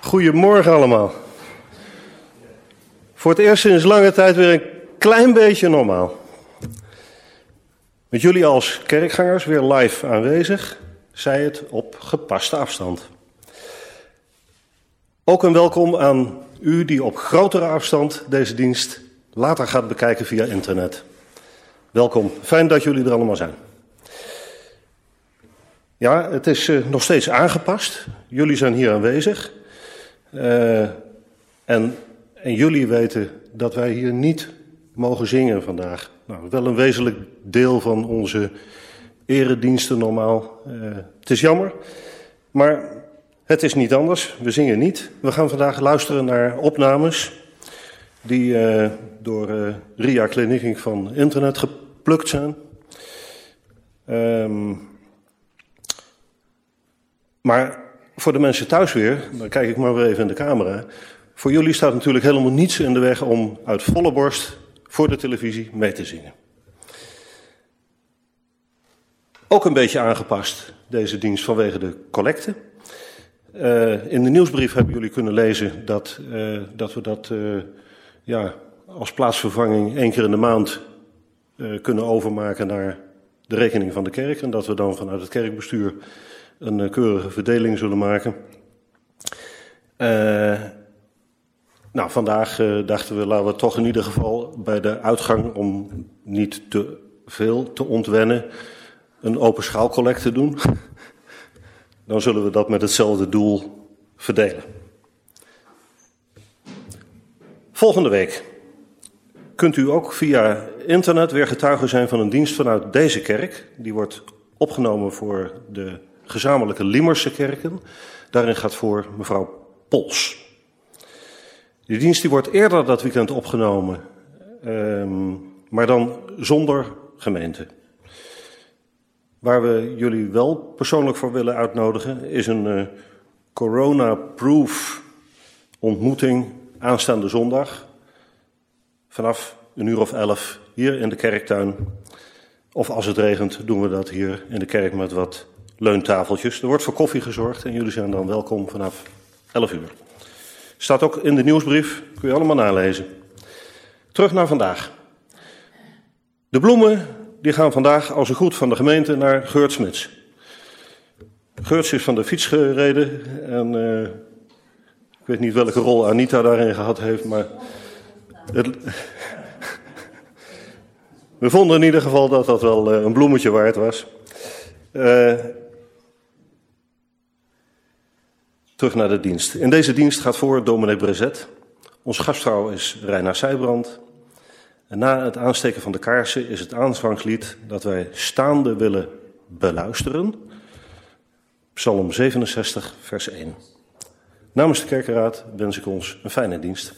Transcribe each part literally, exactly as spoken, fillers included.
Goedemorgen allemaal. Voor het eerst sinds lange tijd weer een klein beetje normaal. Met jullie als kerkgangers weer live aanwezig, zij het op gepaste afstand. Ook een welkom aan u die op grotere afstand deze dienst later gaat bekijken via internet. Welkom, fijn dat jullie er allemaal zijn. Ja, het is uh, nog steeds aangepast. Jullie zijn hier aanwezig. Uh, en, en jullie weten dat wij hier niet mogen zingen vandaag. Nou, wel een wezenlijk deel van onze erediensten normaal. Uh, het is jammer, maar het is niet anders. We zingen niet. We gaan vandaag luisteren naar opnames die uh, door uh, Ria Kliniking van internet geplukt zijn. Um, maar voor de mensen thuis weer, dan kijk ik maar weer even in de camera. Voor jullie staat natuurlijk helemaal niets in de weg om uit volle borst voor de televisie mee te zingen. Ook een beetje aangepast, deze dienst, vanwege de collecte. Uh, in de nieuwsbrief hebben jullie kunnen lezen dat, uh, dat we dat uh, ja, als plaatsvervanging één keer in de maand uh, kunnen overmaken naar de rekening van de kerk. En dat we dan vanuit het kerkbestuur een uh, keurige verdeling zullen maken. Uh, nou, vandaag uh, dachten we, laten we toch in ieder geval bij de uitgang, om niet te veel te ontwennen, een open schaalcollecte doen. Dan zullen we dat met hetzelfde doel verdelen. Volgende week kunt u ook via internet weer getuige zijn van een dienst vanuit deze kerk. Die wordt opgenomen voor de gezamenlijke Liemerse kerken. Daarin gaat voor mevrouw Pols. Die dienst die wordt eerder dat weekend opgenomen, um, maar dan zonder gemeente. Waar we jullie wel persoonlijk voor willen uitnodigen is een uh, corona-proof ontmoeting aanstaande zondag. Vanaf een uur of elf hier in de kerktuin. Of als het regent doen we dat hier in de kerk met wat leuntafeltjes. Er wordt voor koffie gezorgd en jullie zijn dan welkom vanaf elf uur. Staat ook in de nieuwsbrief, kun je allemaal nalezen. Terug naar vandaag. De bloemen die gaan vandaag als een groet van de gemeente naar Geurt Smits. Geurt is van de fiets gereden en uh, ik weet niet welke rol Anita daarin gehad heeft, maar het, we vonden in ieder geval dat dat wel uh, een bloemetje waard was. Uh, terug naar de dienst. In deze dienst gaat voor dominee Brezet. Onze gastvrouw is Reina Sijbrand. En na het aansteken van de kaarsen is het aanvangslied dat wij staande willen beluisteren. Psalm zevenenzestig, vers één. Namens de kerkenraad wens ik ons een fijne dienst.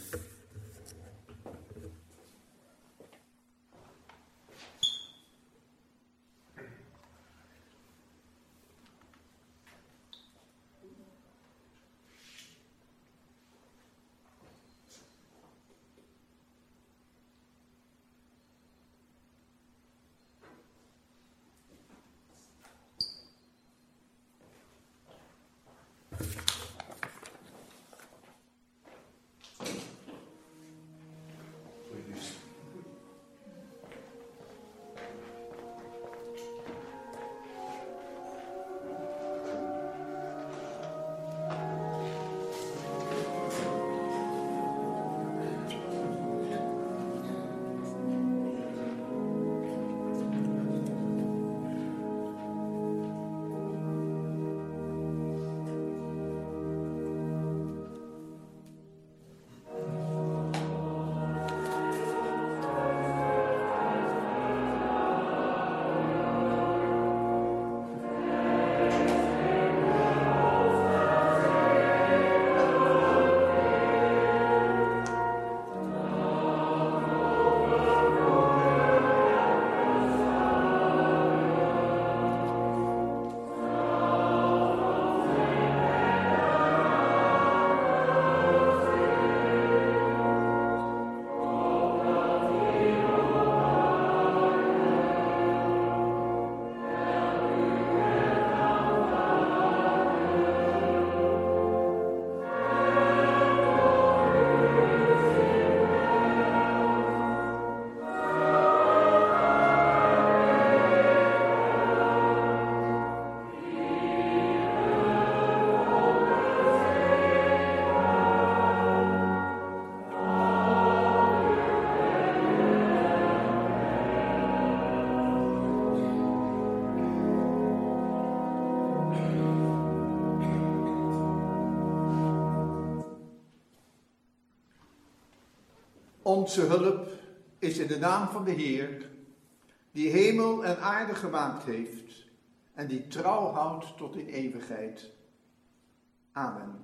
Onze hulp is in de naam van de Heer, die hemel en aarde gemaakt heeft en die trouw houdt tot in eeuwigheid. Amen.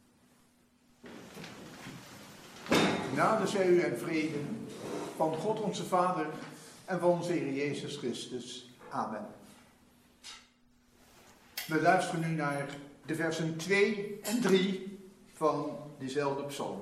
Genade zij u en vrede van God onze Vader en van onze Heer Jezus Christus. Amen. We luisteren nu naar de versen twee en drie van diezelfde psalm.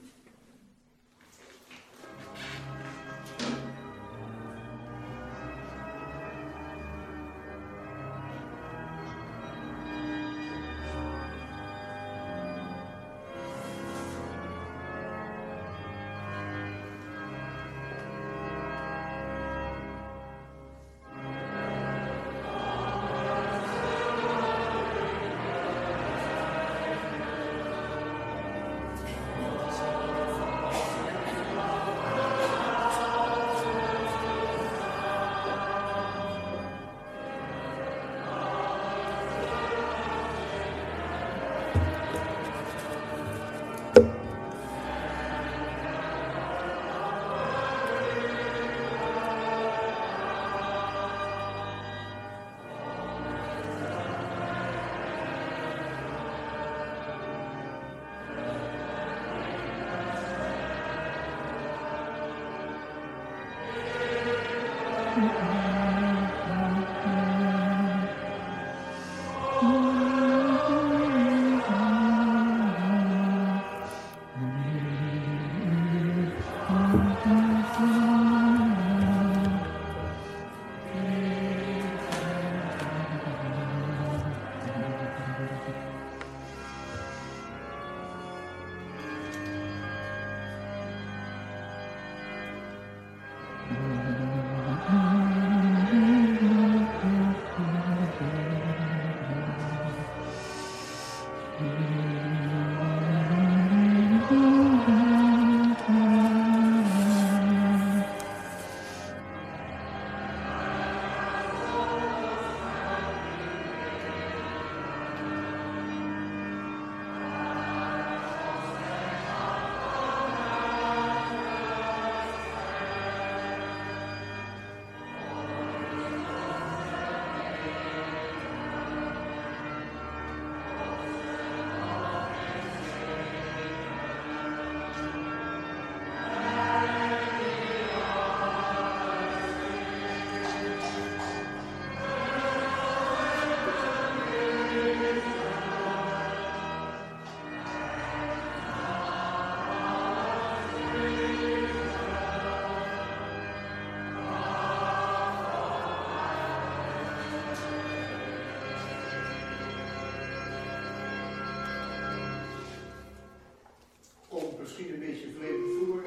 Misschien een beetje vreemd voor.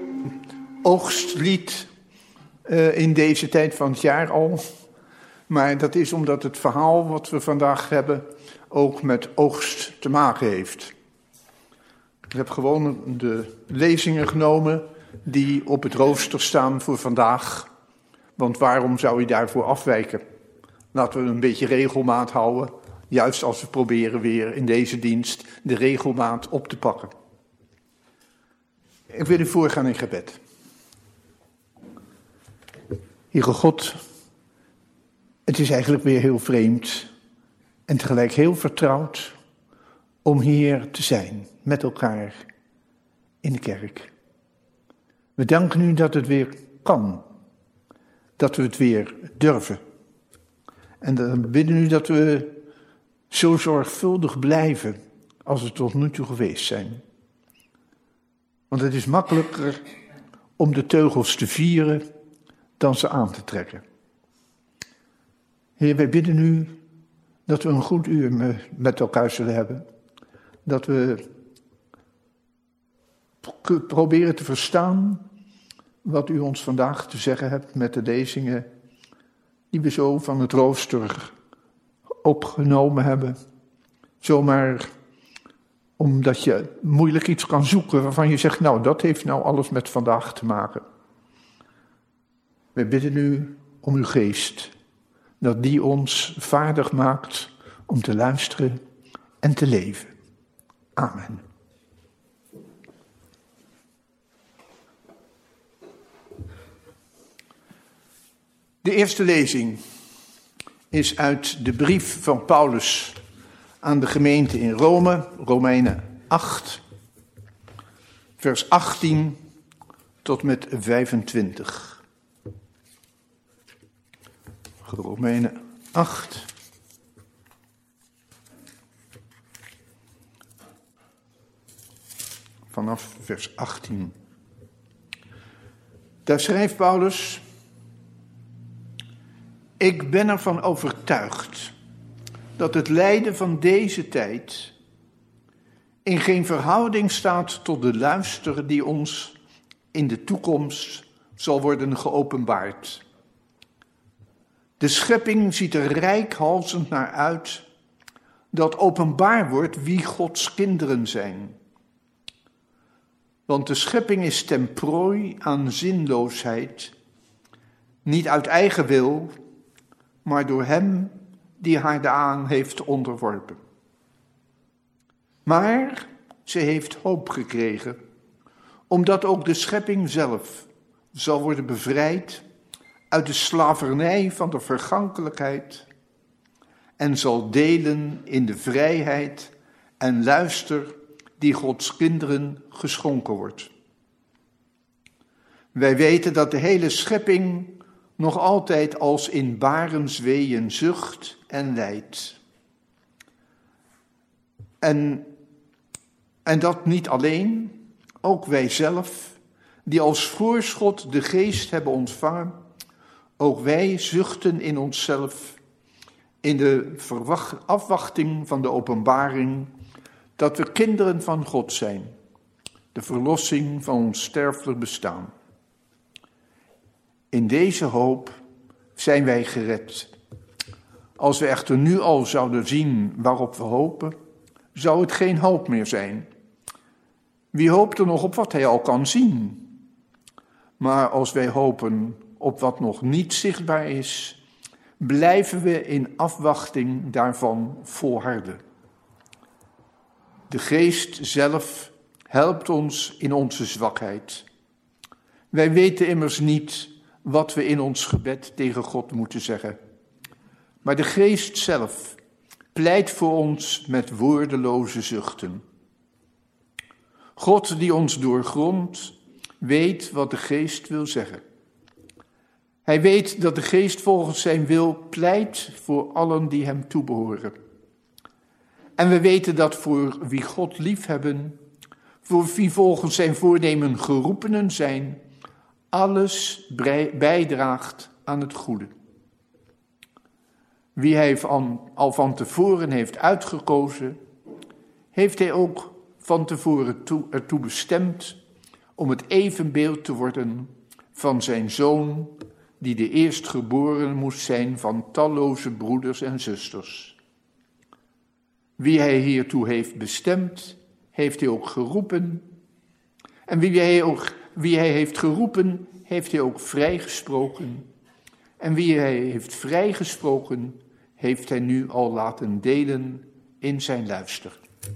Oogstlied uh, in deze tijd van het jaar al. Maar dat is omdat het verhaal wat we vandaag hebben ook met oogst te maken heeft. Ik heb gewoon de lezingen genomen die op het rooster staan voor vandaag. Want waarom zou je daarvoor afwijken? Laten we een beetje regelmaat houden. Juist als we proberen weer in deze dienst de regelmaat op te pakken. Ik wil u voorgaan in gebed. Heere God, het is eigenlijk weer heel vreemd en tegelijk heel vertrouwd om hier te zijn met elkaar in de kerk. We danken u dat het weer kan, dat we het weer durven. En dan bidden u dat we zo zorgvuldig blijven als we tot nu toe geweest zijn. Want het is makkelijker om de teugels te vieren dan ze aan te trekken. Heer, wij bidden u dat we een goed uur met elkaar zullen hebben. Dat we proberen te verstaan wat u ons vandaag te zeggen hebt met de lezingen die we zo van het rooster opgenomen hebben. Zomaar omdat je moeilijk iets kan zoeken waarvan je zegt, nou, dat heeft nou alles met vandaag te maken. Wij bidden u om uw geest, dat die ons vaardig maakt om te luisteren en te leven. Amen. De eerste lezing is uit de brief van Paulus aan de gemeente in Rome, Romeinen acht, vers achttien tot met vijfentwintig. Romeinen acht. Vanaf vers achttien. Daar schrijft Paulus: Ik ben ervan overtuigd dat het lijden van deze tijd in geen verhouding staat tot de luister die ons in de toekomst zal worden geopenbaard. De schepping ziet er reikhalzend naar uit dat openbaar wordt wie Gods kinderen zijn. Want de schepping is ten prooi aan zinloosheid, niet uit eigen wil, maar door hem die haar daaraan heeft onderworpen. Maar ze heeft hoop gekregen, omdat ook de schepping zelf zal worden bevrijd uit de slavernij van de vergankelijkheid en zal delen in de vrijheid en luister die Gods kinderen geschonken wordt. Wij weten dat de hele schepping nog altijd als in barensweeën zucht en lijdt. En, en dat niet alleen, ook wij zelf, die als voorschot de geest hebben ontvangen, ook wij zuchten in onszelf in de verwacht, afwachting van de openbaring dat we kinderen van God zijn, de verlossing van ons sterfelijk bestaan. In deze hoop zijn wij gered. Als we echter nu al zouden zien waarop we hopen, zou het geen hoop meer zijn. Wie hoopt er nog op wat hij al kan zien? Maar als wij hopen op wat nog niet zichtbaar is, blijven we in afwachting daarvan volharden. De Geest zelf helpt ons in onze zwakheid. Wij weten immers niet wat we in ons gebed tegen God moeten zeggen. Maar de Geest zelf pleit voor ons met woordeloze zuchten. God die ons doorgrondt, weet wat de Geest wil zeggen. Hij weet dat de Geest volgens zijn wil pleit voor allen die hem toebehoren. En we weten dat voor wie God liefhebben, voor wie volgens zijn voornemen geroepenen zijn, alles bijdraagt aan het goede. Wie hij van, al van tevoren heeft uitgekozen, heeft hij ook van tevoren toe, ertoe bestemd om het evenbeeld te worden van zijn zoon, die de eerstgeboren moest zijn van talloze broeders en zusters. Wie hij hiertoe heeft bestemd, heeft hij ook geroepen. En wie hij, ook, wie hij heeft geroepen, heeft hij ook vrijgesproken. En wie hij heeft vrijgesproken, heeft hij nu al laten delen in zijn luister.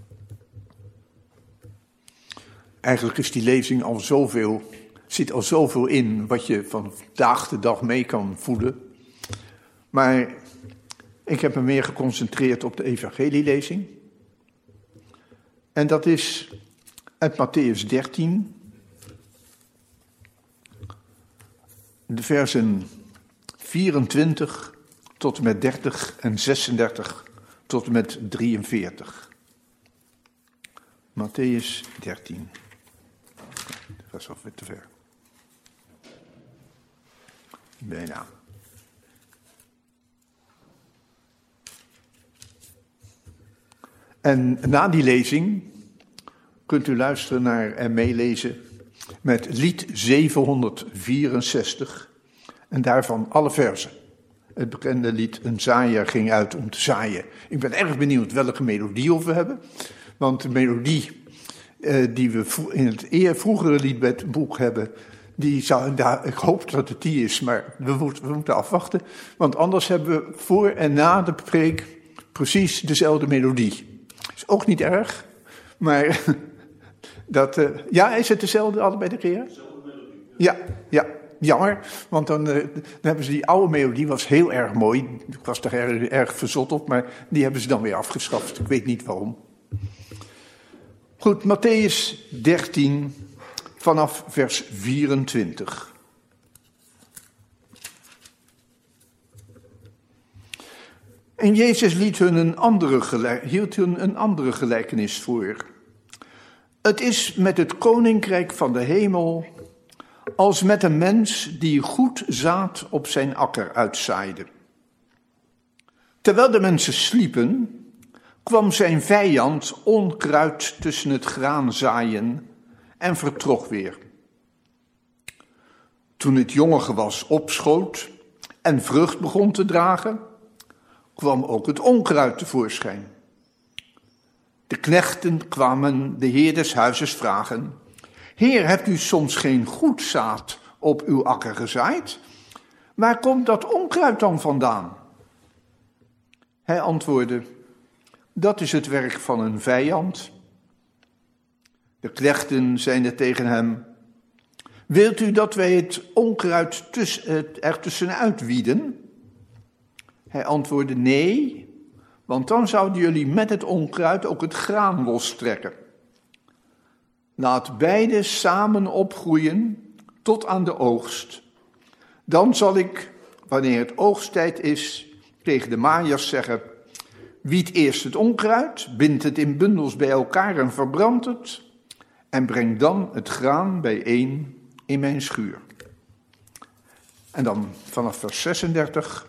Eigenlijk is die lezing al zoveel, zit al zoveel in wat je van dag de dag mee kan voelen. Maar ik heb me meer geconcentreerd op de evangelielezing. En dat is uit Mattheüs dertien. De versen vierentwintig tot en met dertig en zesendertig tot en met drieënveertig. Mattheüs dertien. Dat is alweer te ver. Bijna. En na die lezing kunt u luisteren naar en meelezen met lied zevenhonderdvierenzestig en daarvan alle verzen. Het bekende lied Een zaaier ging uit om te zaaien. Ik ben erg benieuwd welke melodie we hebben, want de melodie eh, die we in het eer vroegere liedboek hebben, die zou, daar, ik hoop dat het die is, maar we moeten, we moeten afwachten, want anders hebben we voor en na de preek precies dezelfde melodie. Is ook niet erg, maar dat, uh, ja, is het dezelfde allebei de keren? Ja, ja, jammer, want dan, uh, dan hebben ze die oude melodie, was heel erg mooi. Ik was daar erg, erg verzot op, maar die hebben ze dan weer afgeschaft. Ik weet niet waarom. Goed, Mattheüs dertien, vanaf vers vierentwintig. En Jezus liet hun een andere gelijk, hield hun een andere gelijkenis voor. Het is met het koninkrijk van de hemel als met een mens die goed zaad op zijn akker uitzaaide. Terwijl de mensen sliepen, kwam zijn vijand onkruid tussen het graan zaaien en vertrok weer. Toen het jonge gewas opschoot en vrucht begon te dragen, kwam ook het onkruid tevoorschijn. De knechten kwamen de heer des huizes vragen: Heer, hebt u soms geen goed zaad op uw akker gezaaid? Waar komt dat onkruid dan vandaan? Hij antwoordde: Dat is het werk van een vijand. De knechten zeiden tegen hem: Wilt u dat wij het onkruid tuss- er tussenuit wieden? Hij antwoordde: Nee, want dan zouden jullie met het onkruid ook het graan lostrekken. Laat beide samen opgroeien tot aan de oogst. Dan zal ik, wanneer het oogsttijd is, tegen de maaiers zeggen: Wied eerst het onkruid, bind het in bundels bij elkaar en verbrand het, en breng dan het graan bijeen in mijn schuur. En dan vanaf vers zesendertig.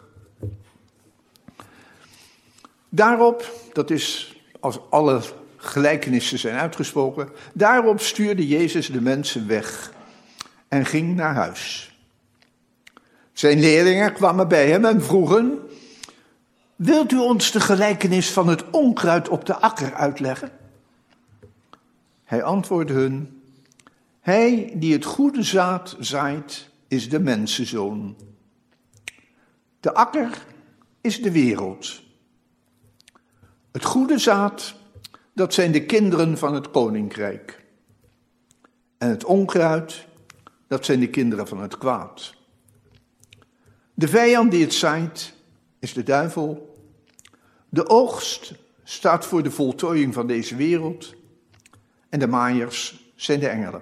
Daarop, dat is als alle gelijkenissen zijn uitgesproken, daarop stuurde Jezus de mensen weg en ging naar huis. Zijn leerlingen kwamen bij hem en vroegen: Wilt u ons de gelijkenis van het onkruid op de akker uitleggen? Hij antwoordde hun: Hij die het goede zaad zaait, is de mensenzoon. De akker is de wereld. Het goede zaad, dat zijn de kinderen van het koninkrijk. En het onkruid, dat zijn de kinderen van het kwaad. De vijand die het zaait, is de duivel. De oogst staat voor de voltooiing van deze wereld. En de maaiers zijn de engelen.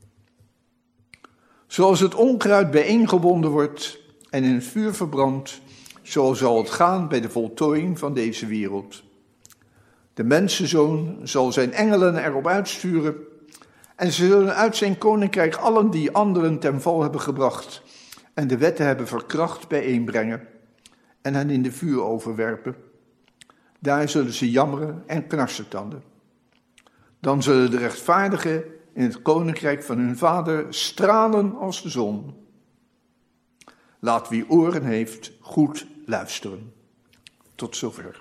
Zoals het onkruid bijeengebonden wordt en in het vuur verbrandt, zo zal het gaan bij de voltooiing van deze wereld. De mensenzoon zal zijn engelen erop uitsturen en ze zullen uit zijn koninkrijk allen die anderen ten val hebben gebracht en de wetten hebben verkracht bijeenbrengen en hen in de vuur overwerpen. Daar zullen ze jammeren en knarsetanden. Dan zullen de rechtvaardigen in het koninkrijk van hun vader stralen als de zon. Laat wie oren heeft goed luisteren. Tot zover.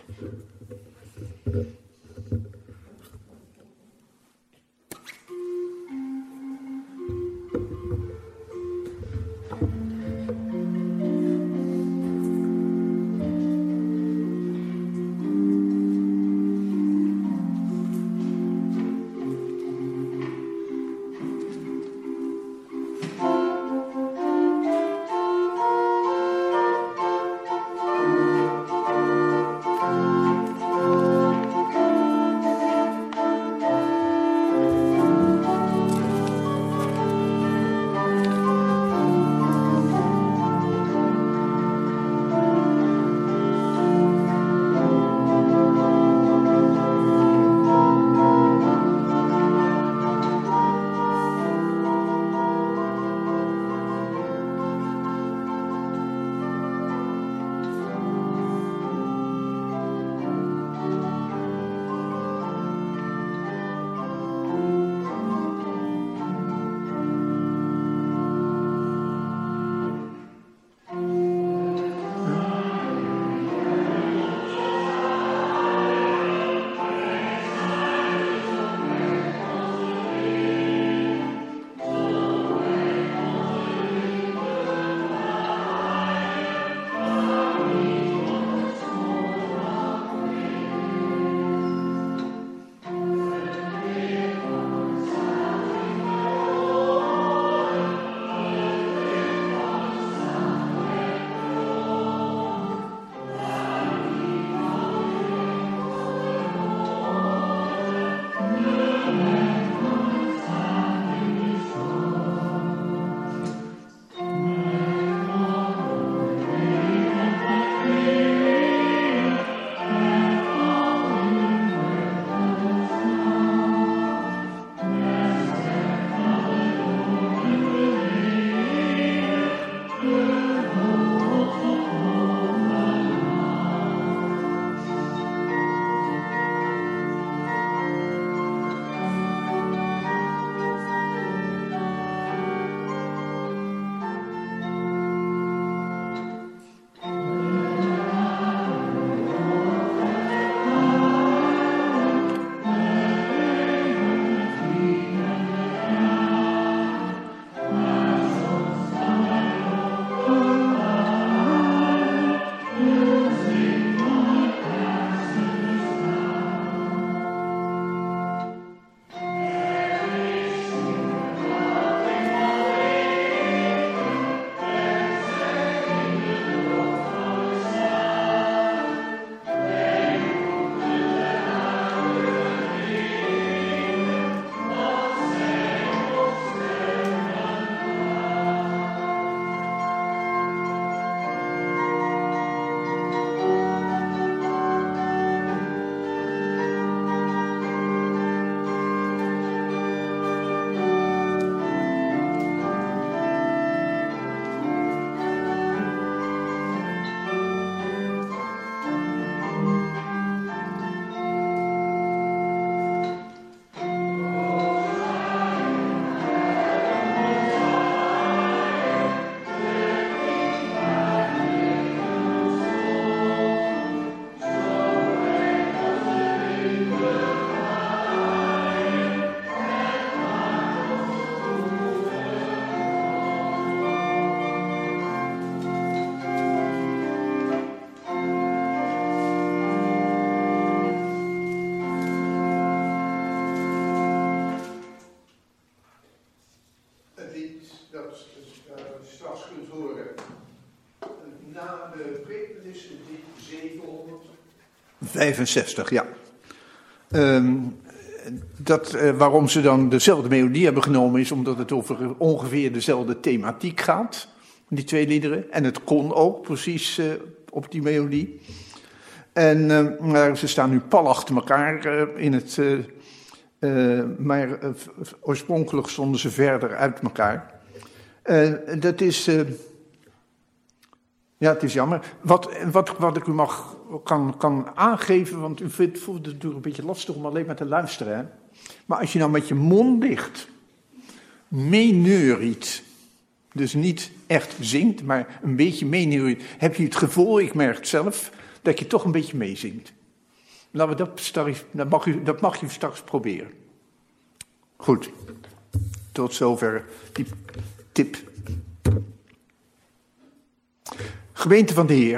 vijfenzestig, ja. Um, dat, uh, waarom ze dan dezelfde melodie hebben genomen is omdat het over ongeveer dezelfde thematiek gaat. Die twee liederen. En het kon ook precies uh, op die melodie. En uh, maar ze staan nu pal achter elkaar uh, in het... Uh, uh, maar uh, oorspronkelijk stonden ze verder uit elkaar. Uh, dat is... Uh, ja, het is jammer. Wat, wat, wat ik u mag kan, kan aangeven, want u vindt, voelt het natuurlijk een beetje lastig om alleen maar te luisteren. Hè? Maar als je nou met je mond dicht meeneuriet, dus niet echt zingt, maar een beetje meeneuriet, heb je het gevoel, ik merk het zelf, dat je toch een beetje meezingt. Laten we dat, straks, dat, mag u, dat mag je straks proberen. Goed, tot zover die tip. Gemeente van de Heer.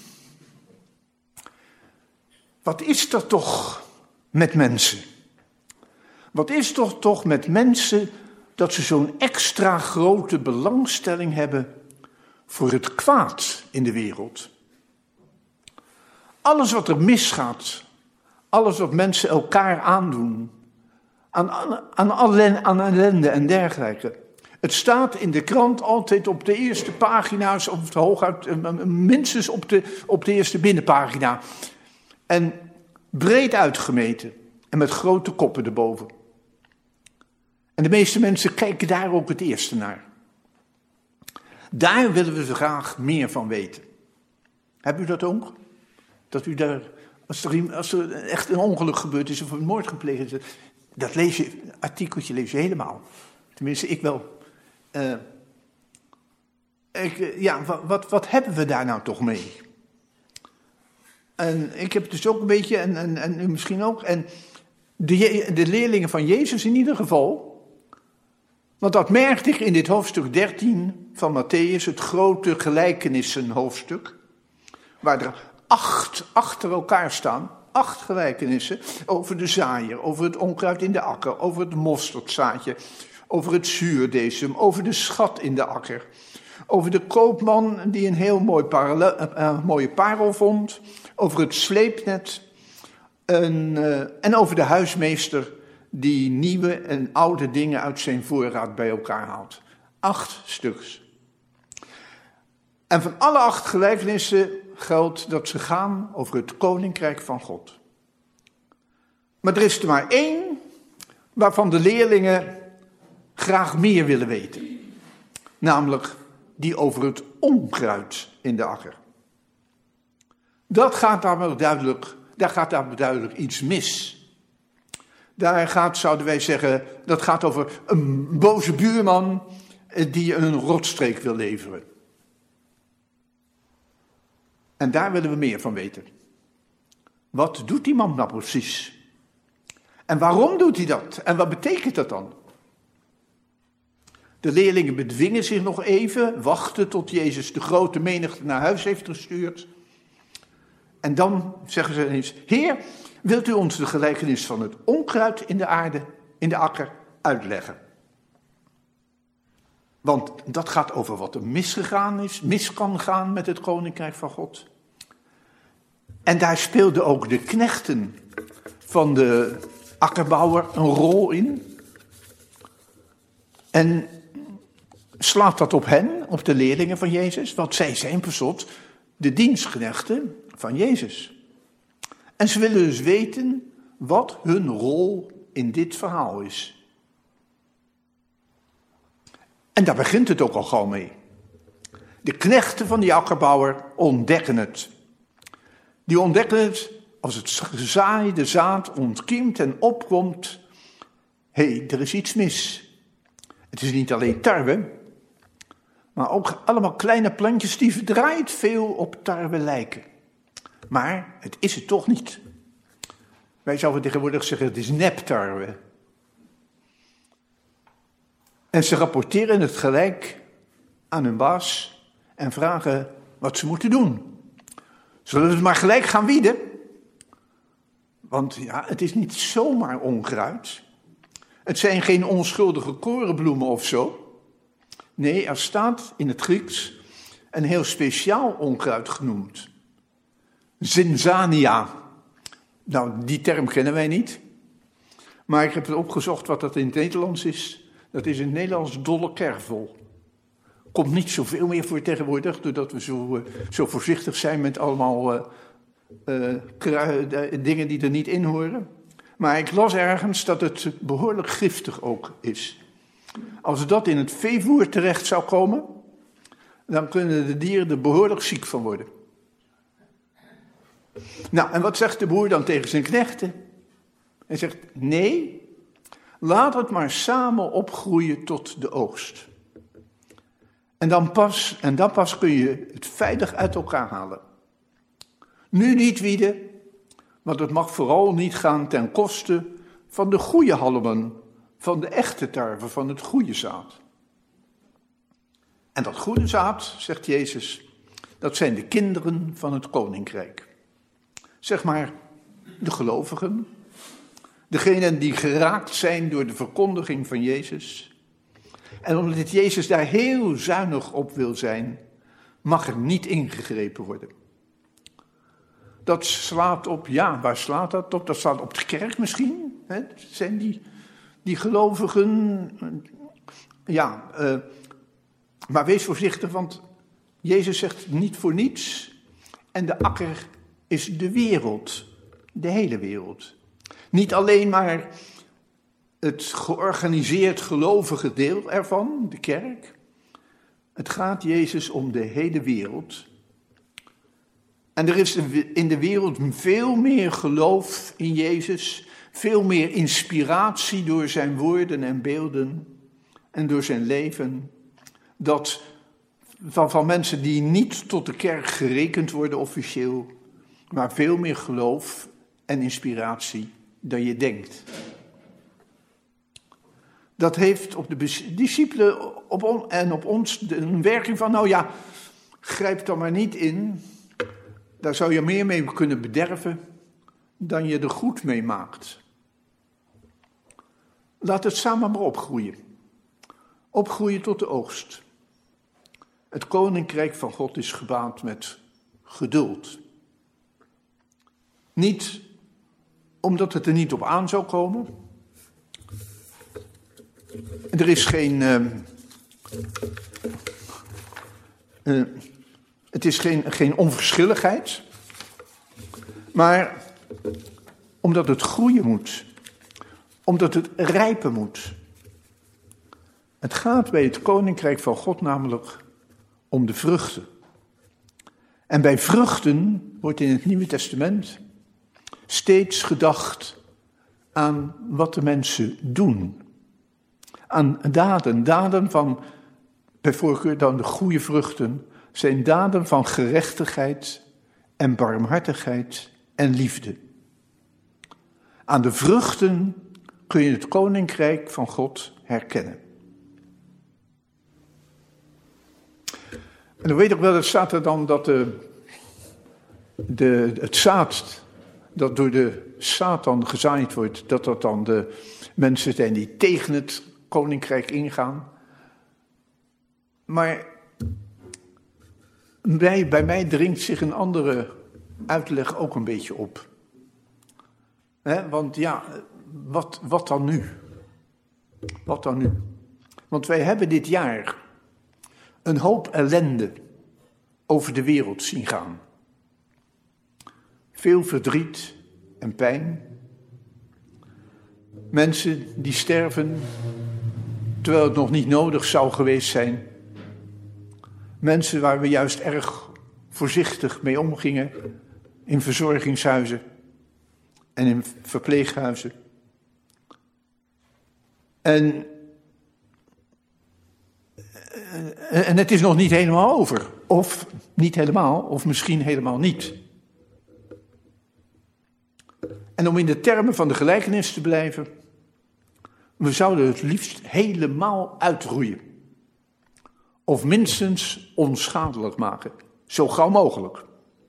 Wat is er toch met mensen? Wat is er toch met mensen dat ze zo'n extra grote belangstelling hebben voor het kwaad in de wereld? Alles wat er misgaat, alles wat mensen elkaar aandoen, aan, aan, aan, aan ellende en dergelijke. Het staat in de krant altijd op de eerste pagina's, of hooguit minstens op de, op de eerste binnenpagina. En breed uitgemeten en met grote koppen erboven. En de meeste mensen kijken daar ook het eerste naar. Daar willen we graag meer van weten. Hebt u dat ook? Dat u daar, als er, als er echt een ongeluk gebeurd is of een moord gepleegd is, dat lees je, artikeltje lees je helemaal. Tenminste, ik wel. Uh, ik, ja, wat, wat, wat hebben we daar nou toch mee? En ik heb het dus ook een beetje, en, en, en u misschien ook, en de, de leerlingen van Jezus in ieder geval. Want dat merkte ik in dit hoofdstuk dertien van Mattheüs, het grote gelijkenissenhoofdstuk, waar er acht achter elkaar staan, acht gelijkenissen over de zaaier, over het onkruid in de akker, over het mosterdzaadje, over het zuurdesem, over de schat in de akker, over de koopman die een heel mooi parallel, uh, mooie parel vond, over het sleepnet en, uh, en over de huismeester die nieuwe en oude dingen uit zijn voorraad bij elkaar haalt. Acht stuks. En van alle acht gelijkenissen geldt dat ze gaan over het koninkrijk van God. Maar er is er maar één waarvan de leerlingen graag meer willen weten. Namelijk die over het onkruid in de akker. Dat gaat daar wel duidelijk, daar gaat daar duidelijk iets mis. Daar gaat, zouden wij zeggen, dat gaat over een boze buurman die een rotstreek wil leveren. En daar willen we meer van weten. Wat doet die man nou precies? En waarom doet hij dat? En wat betekent dat dan? De leerlingen bedwingen zich nog even, wachten tot Jezus de grote menigte naar huis heeft gestuurd. En dan zeggen ze ineens: Heer, wilt u ons de gelijkenis van het onkruid in de aarde, in de akker, uitleggen? Want dat gaat over wat er misgegaan is, mis kan gaan met het koninkrijk van God. En daar speelden ook de knechten van de akkerbouwer een rol in. En slaat dat op hen, op de leerlingen van Jezus? Want zij zijn per slot de dienstknechten van Jezus. En ze willen dus weten wat hun rol in dit verhaal is. En daar begint het ook al gauw mee. De knechten van die akkerbouwer ontdekken het. Die ontdekken het als het gezaaide zaad ontkiemt en opkomt. Hé, hey, er is iets mis. Het is niet alleen tarwe, maar ook allemaal kleine plantjes die verdraaid veel op tarwe lijken. Maar het is het toch niet. Wij zouden tegenwoordig zeggen, het is neptarwe. En ze rapporteren het gelijk aan hun baas en vragen wat ze moeten doen. Zullen we het maar gelijk gaan wieden? Want ja, het is niet zomaar onkruid. Het zijn geen onschuldige korenbloemen of zo. Nee, er staat in het Grieks een heel speciaal onkruid genoemd. Zinzania. Nou, die term kennen wij niet. Maar ik heb het opgezocht wat dat in het Nederlands is. Dat is in het Nederlands dolle kervel. Komt niet zoveel meer voor tegenwoordig, doordat we zo, uh, zo voorzichtig zijn met allemaal uh, uh, krui- uh, dingen die er niet in horen. Maar ik las ergens dat het behoorlijk giftig ook is. Als dat in het veevoer terecht zou komen, dan kunnen de dieren er behoorlijk ziek van worden. Nou, en wat zegt de boer dan tegen zijn knechten? Hij zegt, nee, laat het maar samen opgroeien tot de oogst. En dan pas, en dan pas kun je het veilig uit elkaar halen. Nu niet wieden, want het mag vooral niet gaan ten koste van de goede halmen, van de echte tarwe, van het goede zaad. En dat goede zaad, zegt Jezus, dat zijn de kinderen van het koninkrijk. Zeg maar, de gelovigen, degenen die geraakt zijn door de verkondiging van Jezus. En omdat Jezus daar heel zuinig op wil zijn, mag er niet ingegrepen worden. Dat slaat op, ja, waar slaat dat op? Dat slaat op de kerk misschien. Hè? Zijn die, die gelovigen, ja, uh, maar wees voorzichtig, want Jezus zegt niet voor niets. En de akker is de wereld, de hele wereld. Niet alleen maar het georganiseerd gelovige deel ervan, de kerk. Het gaat Jezus om de hele wereld. En er is in de wereld veel meer geloof in Jezus, veel meer inspiratie door zijn woorden en beelden en door zijn leven, dat van, van mensen die niet tot de kerk gerekend worden officieel, maar veel meer geloof en inspiratie dan je denkt. Dat heeft op de discipelen op on, en op ons een werking van, nou ja, grijp dan maar niet in. Daar zou je meer mee kunnen bederven dan je er goed mee maakt. Laat het samen maar opgroeien. Opgroeien tot de oogst. Het koninkrijk van God is gebaand met geduld. Niet omdat het er niet op aan zou komen. Er is geen... Uh, uh, het is geen, geen onverschilligheid. Maar omdat het groeien moet. Omdat het rijpen moet. Het gaat bij het koninkrijk van God namelijk om de vruchten. En bij vruchten wordt in het Nieuwe Testament steeds gedacht aan wat de mensen doen. Aan daden, daden van, bij voorkeur dan de goede vruchten, zijn daden van gerechtigheid en barmhartigheid en liefde. Aan de vruchten kun je het koninkrijk van God herkennen. En dan weet ik wel, er staat er dan dat de, de, het zaad dat door de Satan gezaaid wordt, dat dat dan de mensen zijn die tegen het koninkrijk ingaan. Maar bij, bij mij dringt zich een andere uitleg ook een beetje op. He, want ja, wat, wat dan nu? Wat dan nu? Want wij hebben dit jaar een hoop ellende over de wereld zien gaan. Veel verdriet en pijn. Mensen die sterven terwijl het nog niet nodig zou geweest zijn. Mensen waar we juist erg voorzichtig mee omgingen in verzorgingshuizen en in verpleeghuizen. En, en het is nog niet helemaal over. Of niet helemaal, of misschien helemaal niet. En om in de termen van de gelijkenis te blijven, we zouden het liefst helemaal uitroeien. Of minstens onschadelijk maken, zo gauw mogelijk.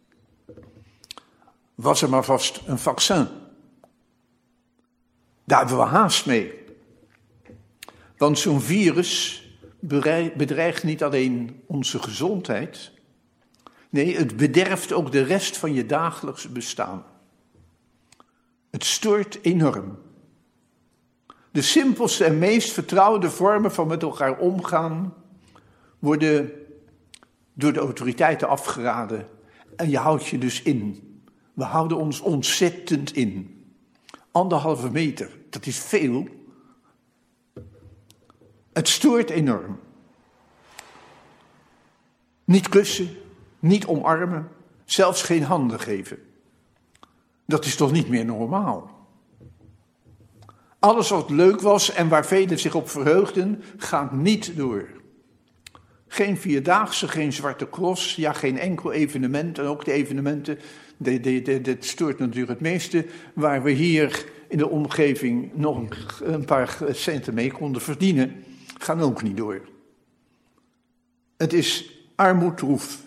Was er maar vast een vaccin. Daar hebben we haast mee. Want zo'n virus bedreigt niet alleen onze gezondheid. Nee, het bederft ook de rest van je dagelijks bestaan. Het stoort enorm. De simpelste en meest vertrouwde vormen van met elkaar omgaan worden door de autoriteiten afgeraden. En je houdt je dus in. We houden ons ontzettend in. Anderhalve meter, dat is veel. Het stoort enorm. Niet kussen, niet omarmen, zelfs geen handen geven. Dat is toch niet meer normaal? Alles wat leuk was en waar velen zich op verheugden, gaat niet door. Geen Vierdaagse, geen Zwarte Cross, ja geen enkel evenement. En ook de evenementen, de, de, de, dat stoort natuurlijk het meeste, waar we hier in de omgeving nog een paar centen mee konden verdienen, gaan ook niet door. Het is armoedroef.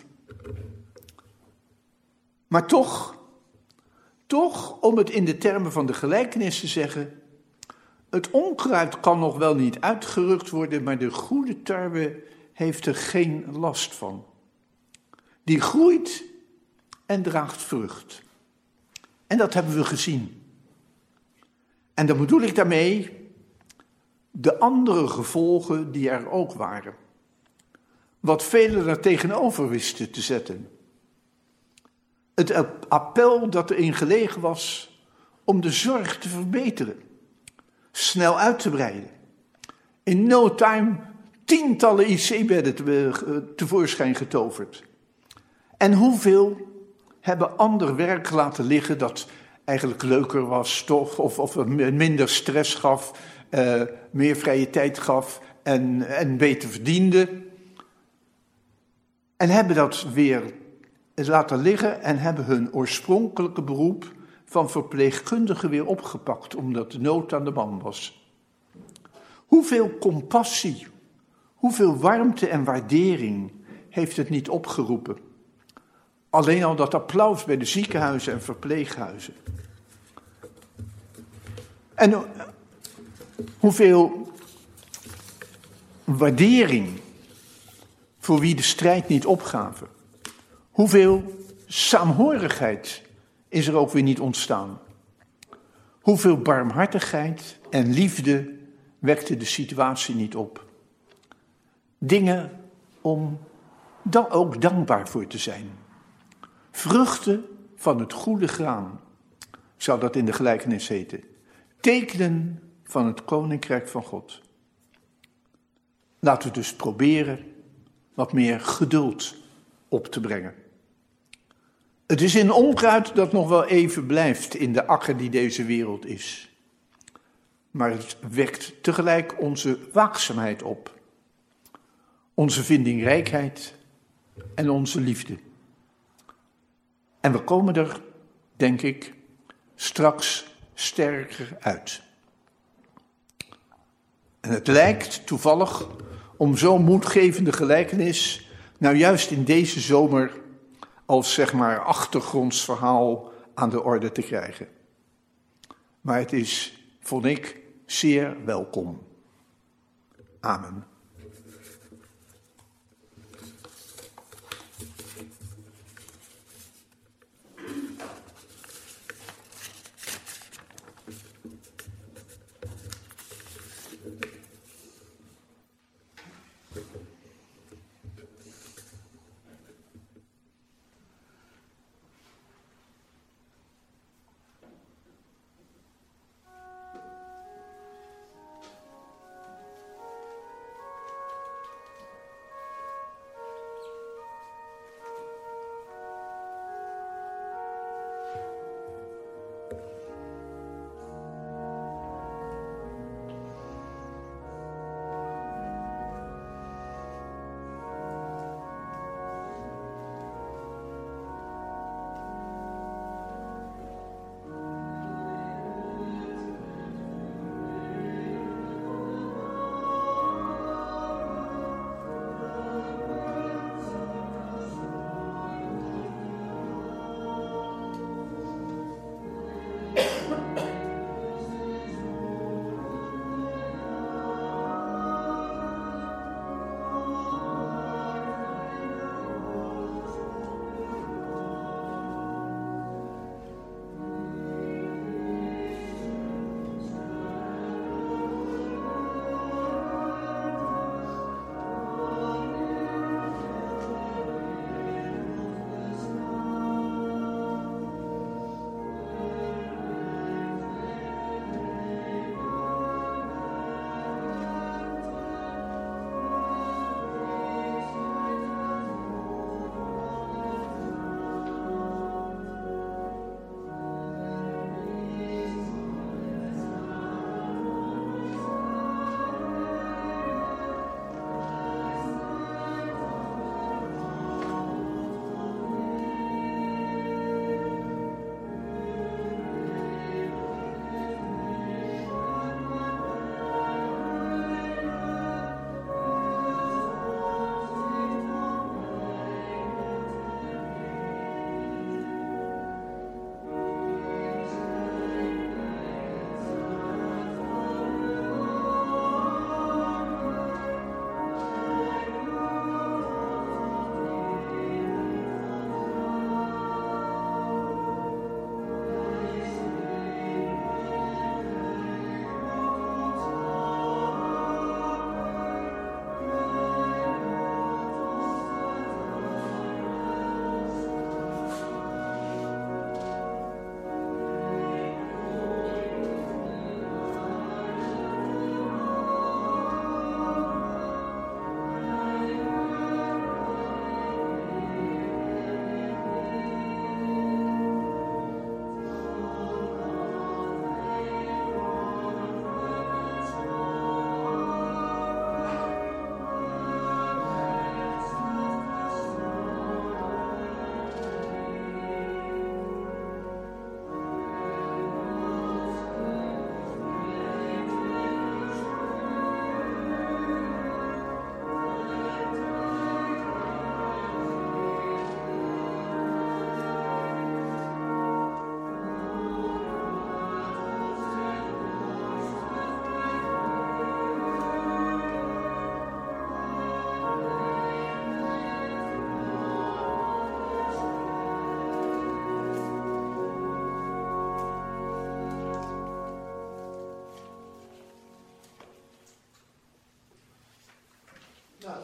Maar toch, toch, om het in de termen van de gelijkenis te zeggen, het onkruid kan nog wel niet uitgerukt worden, maar de goede tarwe heeft er geen last van. Die groeit en draagt vrucht. En dat hebben we gezien. En dan bedoel ik daarmee de andere gevolgen die er ook waren. Wat velen er tegenover wisten te zetten. Het appel dat erin gelegen was om de zorg te verbeteren. Snel uit te breiden. In no time tientallen I C-bedden te, tevoorschijn getoverd. En hoeveel hebben ander werk laten liggen dat eigenlijk leuker was, toch? Of, of minder stress gaf, uh, meer vrije tijd gaf en, en beter verdiende. En hebben dat weer laten liggen en hebben hun oorspronkelijke beroep van verpleegkundige weer opgepakt, omdat de nood aan de man was. Hoeveel compassie, hoeveel warmte en waardering heeft het niet opgeroepen? Alleen al dat applaus bij de ziekenhuizen en verpleeghuizen. En hoeveel waardering voor wie de strijd niet opgaven. Hoeveel saamhorigheid is er ook weer niet ontstaan. Hoeveel barmhartigheid en liefde wekte de situatie niet op. Dingen om dan ook dankbaar voor te zijn. Vruchten van het goede graan, zou dat in de gelijkenis heten. Tekenen van het koninkrijk van God. Laten we dus proberen wat meer geduld op te brengen. Het is een onkruid dat nog wel even blijft in de akker die deze wereld is. Maar het wekt tegelijk onze waakzaamheid op. Onze vindingrijkheid en onze liefde. En we komen er, denk ik, straks sterker uit. En het lijkt toevallig om zo'n moedgevende gelijkenis nou juist in deze zomer als zeg maar achtergrondsverhaal aan de orde te krijgen. Maar het is, vond ik, zeer welkom. Amen.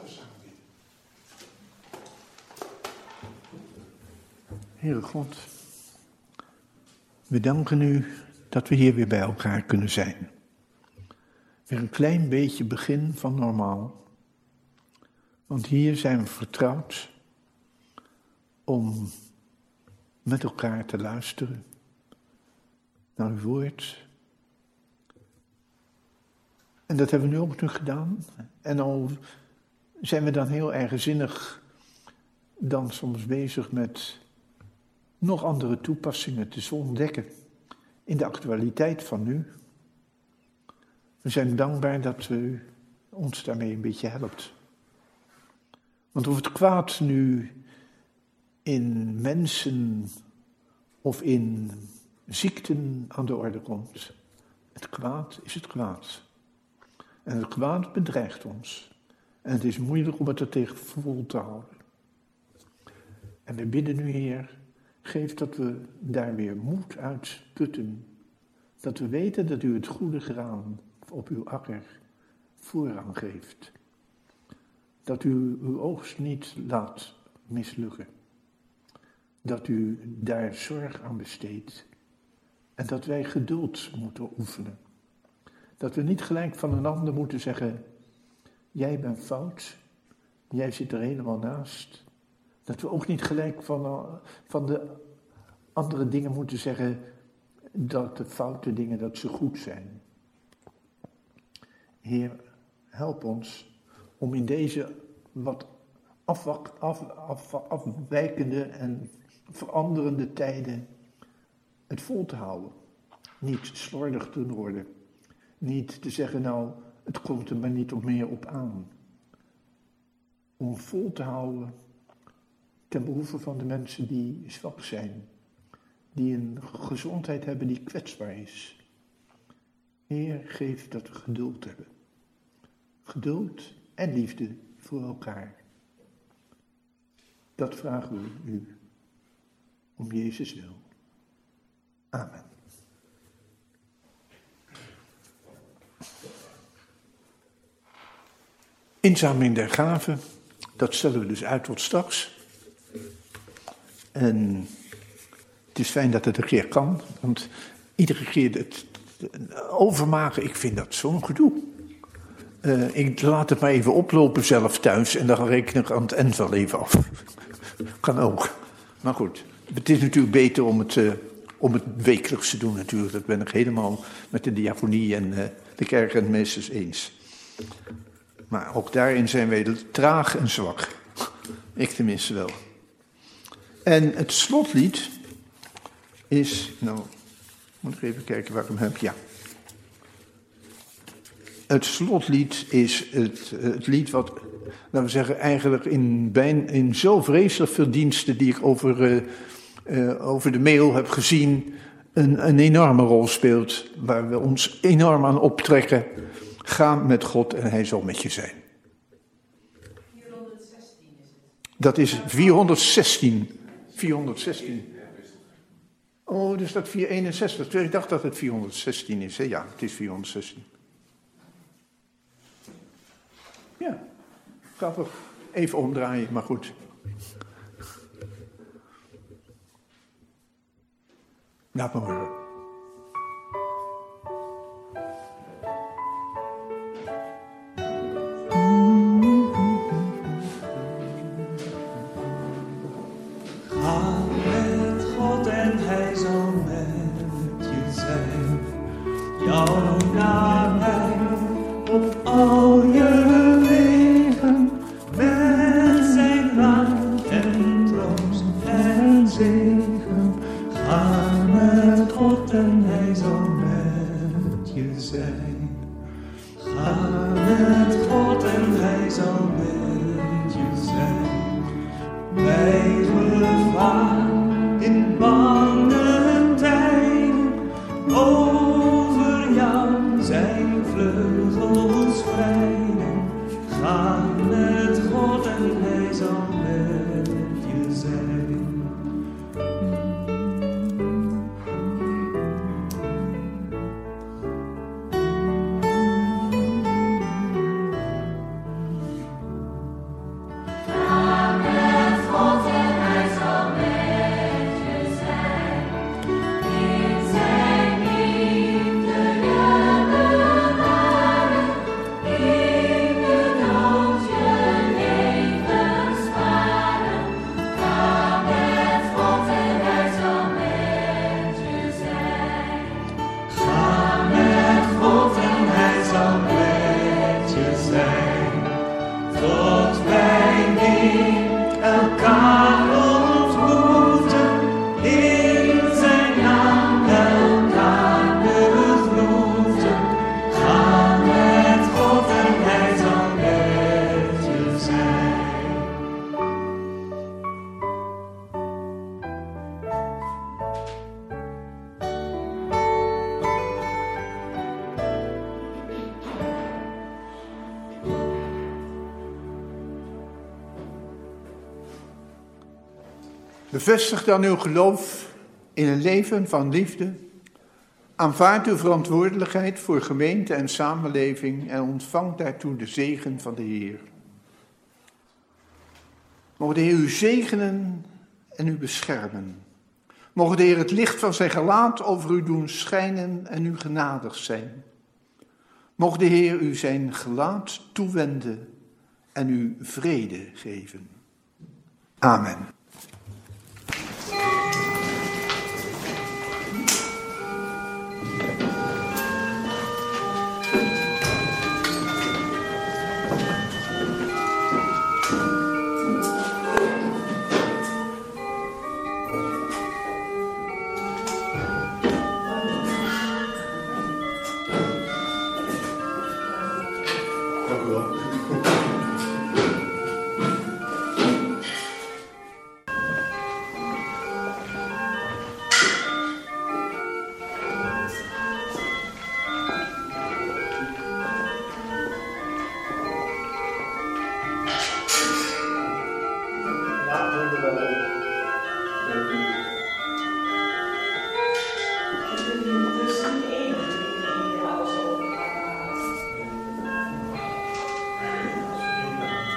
Heere God, we danken u dat we hier weer bij elkaar kunnen zijn. Weer een klein beetje begin van normaal. Want hier zijn we vertrouwd om met elkaar te luisteren naar uw woord. En dat hebben we nu ook nu gedaan. En al zijn we dan heel eigenzinnig dan soms bezig met nog andere toepassingen te ontdekken in de actualiteit van nu. We zijn dankbaar dat u ons daarmee een beetje helpt. Want of het kwaad nu in mensen of in ziekten aan de orde komt, het kwaad is het kwaad. En het kwaad bedreigt ons. En het is moeilijk om het er tegen vol te houden. En we bidden nu, Heer, geef dat we daar weer moed uit putten. Dat we weten dat u het goede graan op uw akker voorrang geeft. Dat u uw oogst niet laat mislukken. Dat u daar zorg aan besteedt. En dat wij geduld moeten oefenen. Dat we niet gelijk van een ander moeten zeggen, jij bent fout, jij zit er helemaal naast. Dat we ook niet gelijk van, van de andere dingen moeten zeggen, dat de foute dingen, dat ze goed zijn. Heer, help ons om in deze wat afwak, af, af, afwijkende en veranderende tijden het vol te houden. Niet slordig te worden. Niet te zeggen, nou, het komt er maar niet op meer op aan. Om vol te houden ten behoeve van de mensen die zwak zijn. Die een gezondheid hebben die kwetsbaar is. Heer, geef dat we geduld hebben. Geduld en liefde voor elkaar. Dat vragen we u. Om Jezus wil. Amen. Inzameling der gaven, dat stellen we dus uit tot straks. En het is fijn dat het een keer kan, want iedere keer het overmaken, ik vind dat zo'n gedoe. Uh, ik laat het maar even oplopen zelf thuis en dan reken ik aan het eind wel even af. Kan ook. Maar goed, het is natuurlijk beter om het, uh, om het wekelijks te doen natuurlijk. Dat ben ik helemaal met de diaconie en uh, de kerk en de meesters eens. Maar ook daarin zijn wij traag en zwak. Ik tenminste wel. En het slotlied is, nou, moet ik even kijken waar ik hem heb, ja. Het slotlied is het, het lied wat, laten we zeggen, eigenlijk in, bijna, in zo vreselijk veel diensten die ik over, uh, uh, over de mail heb gezien, een, een enorme rol speelt, waar we ons enorm aan optrekken. Ga met God en hij zal met je zijn. vierhonderdzestien is het. Dat is vierhonderdzestien. vierhonderdzestien. Oh, er staat vierhonderdeenenzestig. Ik dacht dat het vierhonderdzestien is. Hè? Ja, het is vierhonderdzestien. Ja, gaat toch even omdraaien, maar goed. Laat me horen. Bevestig dan uw geloof in een leven van liefde. Aanvaard uw verantwoordelijkheid voor gemeente en samenleving en ontvang daartoe de zegen van de Heer. Mogen de Heer u zegenen en u beschermen. Mogen de Heer het licht van zijn gelaat over u doen schijnen en u genadig zijn. Mogen de Heer u zijn gelaat toewenden en u vrede geven. Amen. Dank u wel.